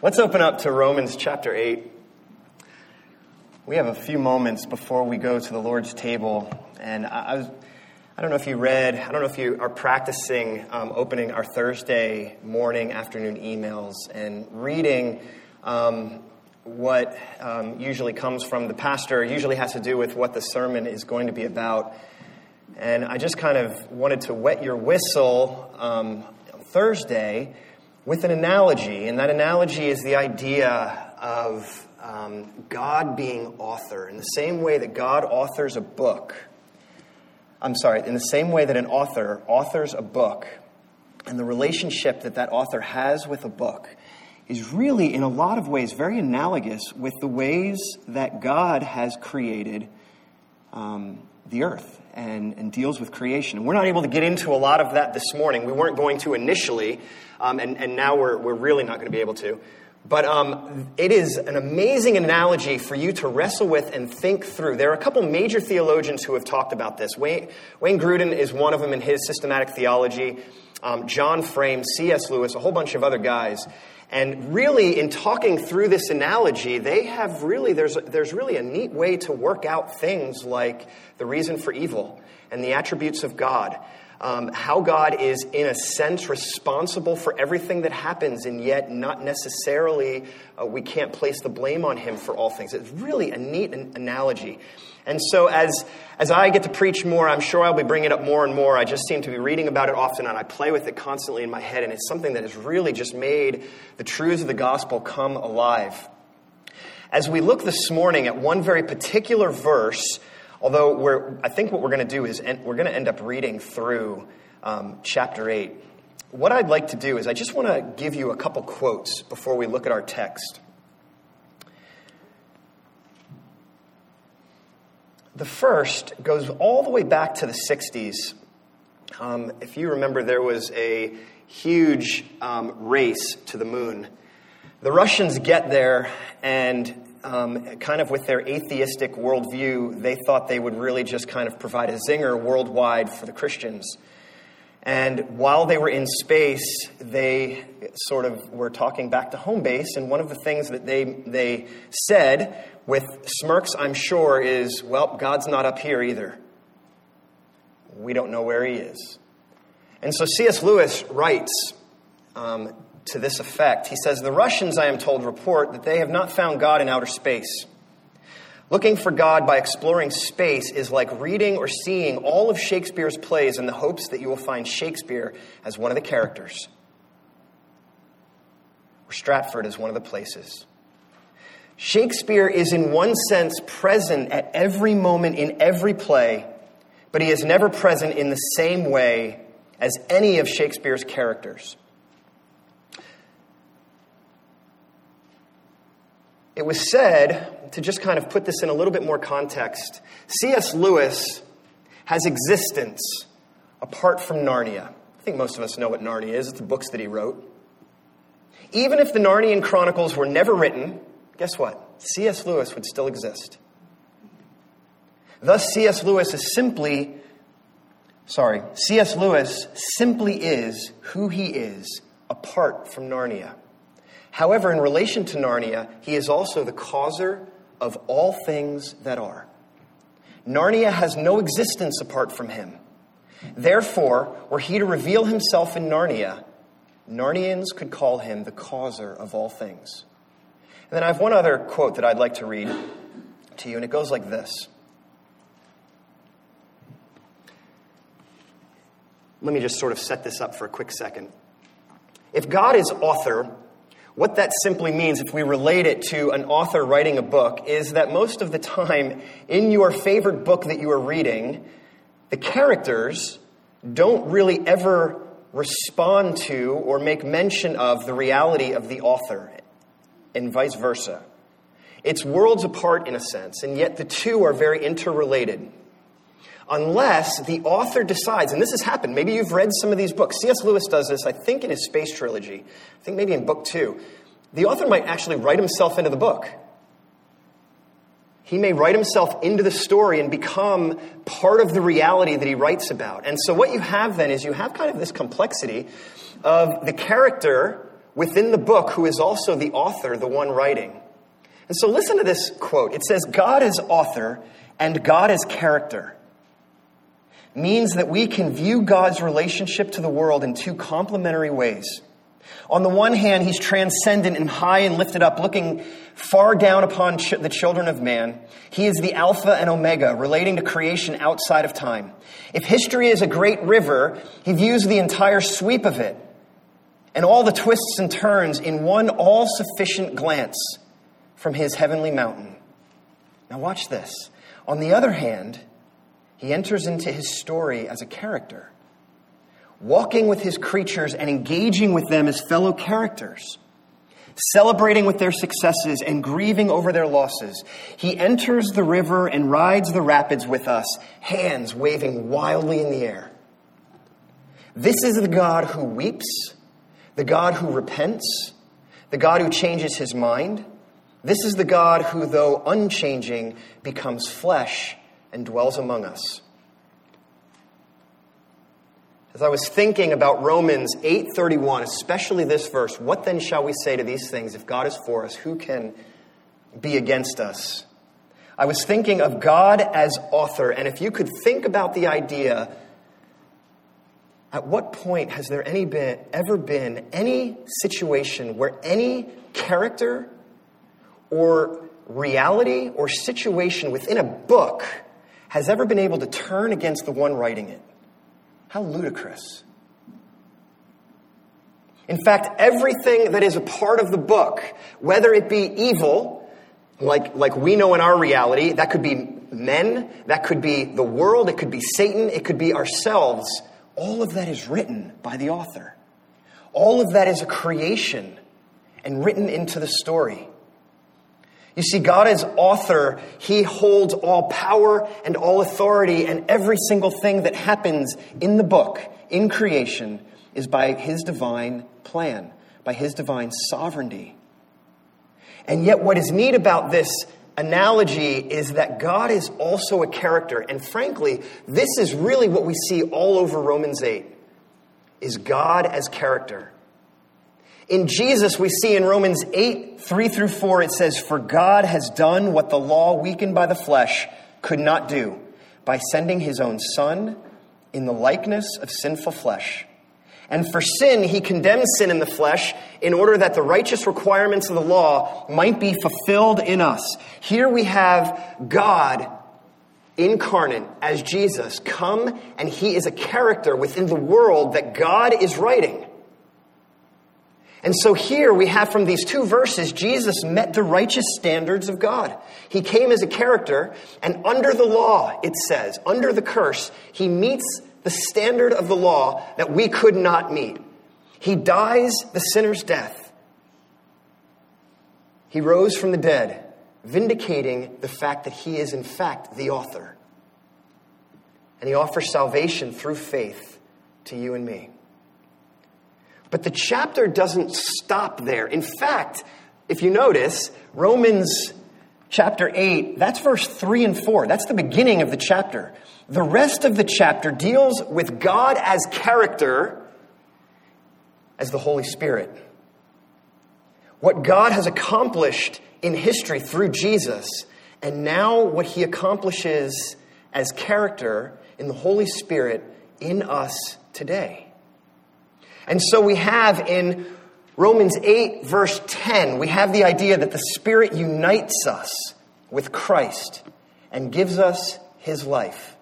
Let's open up to Romans chapter 8. We have a few moments before we go to the Lord's table, and I don't know if you read, I don't know if you are practicing opening our Thursday morning, afternoon emails and reading what usually comes from the pastor, usually has to do with what the sermon is going to be about. And I just kind of wanted to wet your whistle Thursday with an analogy, and that analogy is the idea of God being author. In the same way that God authors a book, in the same way that an author authors a book, and the relationship that author has with a book is really, in a lot of ways, very analogous with the ways that God has created the earth and deals with creation. And we're not able to get into a lot of that this morning. We weren't going to initially, and now we're really not going to be able to. But it is an amazing analogy for you to wrestle with and think through. There are a couple major theologians who have talked about this. Wayne Grudem is one of them in his systematic theology. John Frame, C.S. Lewis, a whole bunch of other guys. And really, in talking through this analogy, they have really, there's really a neat way to work out things like the reason for evil and the attributes of God. How God is, in a sense, responsible for everything that happens, and yet not necessarily, we can't place the blame on him for all things. It's really a neat analogy. And so as I get to preach more, I'm sure I'll be bringing it up more and more. I just seem to be reading about it often, and I play with it constantly in my head, and it's something that has really just made the truths of the gospel come alive. As we look this morning at one very particular verse, although I think what we're going to do is we're going to end up reading through chapter 8. What I'd like to do is I just want to give you a couple quotes before we look at our text. The first goes all the way back to the 60s. If you remember, there was a huge race to the moon. The Russians get there, and kind of with their atheistic worldview, they thought they would really just kind of provide a zinger worldwide for the Christians. And while they were in space, they sort of were talking back to home base, and one of the things that they said, with smirks I'm sure, is, well, God's not up here either. We don't know where he is. And so C.S. Lewis writes to this effect. He says, the Russians, I am told, report that they have not found God in outer space. Looking for God by exploring space is like reading or seeing all of Shakespeare's plays in the hopes that you will find Shakespeare as one of the characters, or Stratford as one of the places. Shakespeare is in one sense present at every moment in every play, but he is never present in the same way as any of Shakespeare's characters. It was said, to just kind of put this in a little bit more context, C.S. Lewis has existence apart from Narnia. I think most of us know what Narnia is. It's the books that he wrote. Even if the Narnian Chronicles were never written, guess what? C.S. Lewis would still exist. Thus, C.S. Lewis simply is who he is apart from Narnia. However, in relation to Narnia, he is also the causer of all things that are. Narnia has no existence apart from him. Therefore, were he to reveal himself in Narnia, Narnians could call him the causer of all things. And then I have one other quote that I'd like to read to you, and it goes like this. Let me just sort of set this up for a quick second. If God is author, what that simply means, if we relate it to an author writing a book, is that most of the time in your favorite book that you are reading, the characters don't really ever respond to or make mention of the reality of the author, and vice versa. It's worlds apart in a sense, and yet the two are very interrelated. Unless the author decides, and this has happened, maybe you've read some of these books. C.S. Lewis does this, I think, in his Space Trilogy. I think maybe in book 2. The author might actually write himself into the book. He may write himself into the story and become part of the reality that he writes about. And so what you have then is you have kind of this complexity of the character within the book who is also the author, the one writing. And so listen to this quote. It says, God as author and God as character means that we can view God's relationship to the world in two complementary ways. On the one hand, he's transcendent and high and lifted up, looking far down upon the children of man. He is the Alpha and Omega, relating to creation outside of time. If history is a great river, he views the entire sweep of it and all the twists and turns in one all-sufficient glance from his heavenly mountain. Now watch this. On the other hand, he enters into his story as a character, walking with his creatures and engaging with them as fellow characters, celebrating with their successes and grieving over their losses. He enters the river and rides the rapids with us, hands waving wildly in the air. This is the God who weeps, the God who repents, the God who changes his mind. This is the God who, though unchanging, becomes flesh and dwells among us. As I was thinking about Romans 8:31, especially this verse, what then shall we say to these things? If God is for us, who can be against us? I was thinking of God as author, and if you could think about the idea, at what point has there ever been any situation where any character or reality or situation within a book has ever been able to turn against the one writing it? How ludicrous. In fact, everything that is a part of the book, whether it be evil, like we know in our reality, that could be men, that could be the world, it could be Satan, it could be ourselves, all of that is written by the author. All of that is a creation and written into the story. You see, God as author, he holds all power and all authority, and every single thing that happens in the book, in creation, is by his divine plan, by his divine sovereignty. And yet what is neat about this analogy is that God is also a character. And frankly, this is really what we see all over Romans 8, is God as character. In Jesus, we see in Romans 8, 3-4, it says, "For God has done what the law, weakened by the flesh, could not do, by sending his own Son in the likeness of sinful flesh. And for sin, he condemned sin in the flesh in order that the righteous requirements of the law might be fulfilled in us." Here we have God incarnate as Jesus come, and he is a character within the world that God is writing. And so here we have from these two verses, Jesus met the righteous standards of God. He came as a character, and under the law, it says, under the curse, he meets the standard of the law that we could not meet. He dies the sinner's death. He rose from the dead, vindicating the fact that he is in fact the author. And he offers salvation through faith to you and me. But the chapter doesn't stop there. In fact, if you notice, Romans chapter 8, that's verse 3 and 4. That's the beginning of the chapter. The rest of the chapter deals with God as character, as the Holy Spirit. What God has accomplished in history through Jesus, and now what he accomplishes as character in the Holy Spirit in us today. And so we have in Romans 8, verse 10, we have the idea that the Spirit unites us with Christ and gives us his life.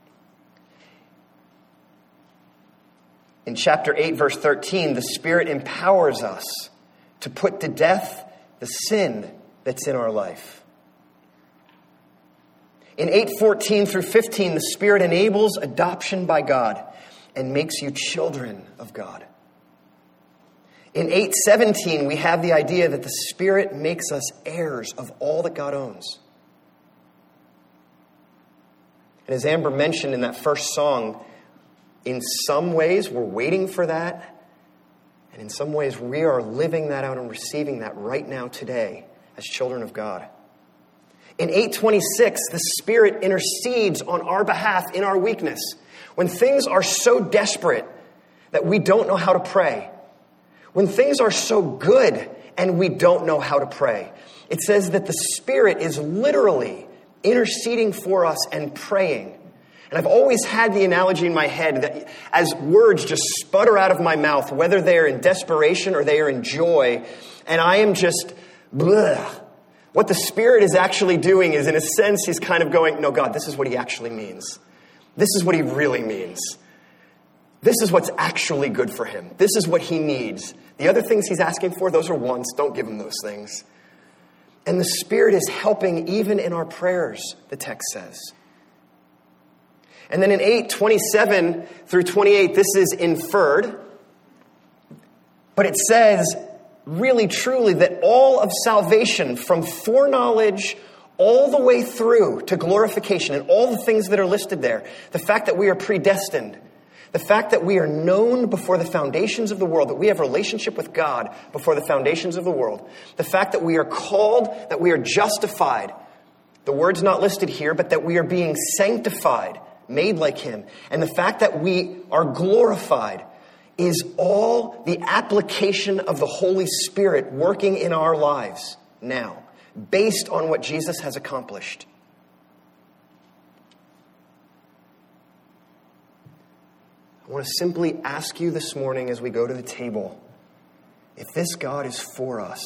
In chapter 8, verse 13, the Spirit empowers us to put to death the sin that's in our life. In 8:14-15, the Spirit enables adoption by God and makes you children of God. In 8:17, we have the idea that the Spirit makes us heirs of all that God owns. And as Amber mentioned in that first song, in some ways we're waiting for that, and in some ways we are living that out and receiving that right now today as children of God. In 8:26, the Spirit intercedes on our behalf in our weakness. When things are so desperate that we don't know how to pray, When things are so good and we don't know how to pray, it says that the Spirit is literally interceding for us and praying. And I've always had the analogy in my head that as words just sputter out of my mouth, whether they're in desperation or they are in joy, and I am just, bleh. What the Spirit is actually doing is, in a sense, he's kind of going, no, God, this is what he actually means. This is what he really means. This is what's actually good for him. This is what he needs. The other things he's asking for, those are wants. Don't give him those things. And the Spirit is helping even in our prayers, the text says. And then in 8:27 through 28, this is inferred. But it says, really, truly, that all of salvation from foreknowledge all the way through to glorification and all the things that are listed there, the fact that we are predestined, the fact that we are known before the foundations of the world, that we have a relationship with God before the foundations of the world, the fact that we are called, that we are justified, the word's not listed here, but that we are being sanctified, made like him, and the fact that we are glorified is all the application of the Holy Spirit working in our lives now, based on what Jesus has accomplished. I want to simply ask you this morning as we go to the table, if this God is for us,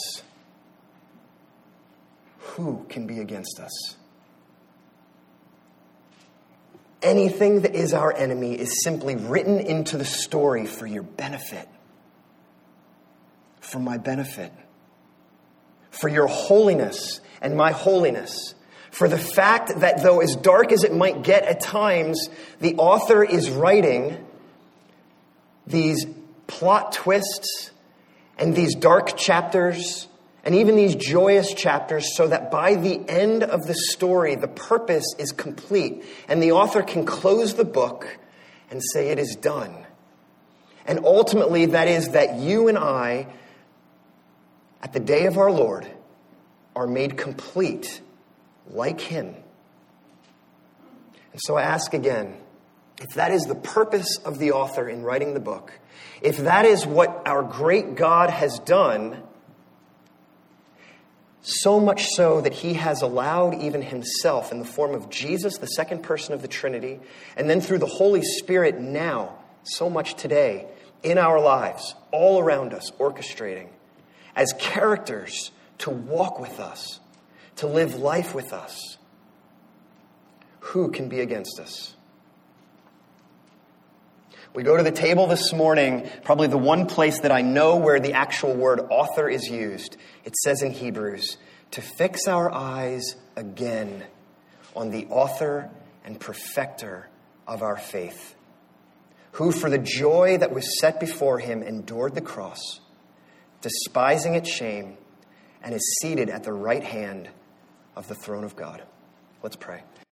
who can be against us? Anything that is our enemy is simply written into the story for your benefit, for my benefit, for your holiness and my holiness, for the fact that though as dark as it might get at times, the author is writing these plot twists and these dark chapters and even these joyous chapters so that by the end of the story, the purpose is complete and the author can close the book and say it is done. And ultimately, that is that you and I, at the day of our Lord, are made complete like him. And so I ask again, if that is the purpose of the author in writing the book, if that is what our great God has done, so much so that he has allowed even himself in the form of Jesus, the second person of the Trinity, and then through the Holy Spirit now, so much today, in our lives, all around us, orchestrating, as characters to walk with us, to live life with us. Who can be against us? We go to the table this morning, probably the one place that I know where the actual word author is used. It says in Hebrews, to fix our eyes again on the author and perfecter of our faith, who for the joy that was set before him endured the cross, despising its shame, and is seated at the right hand of the throne of God. Let's pray.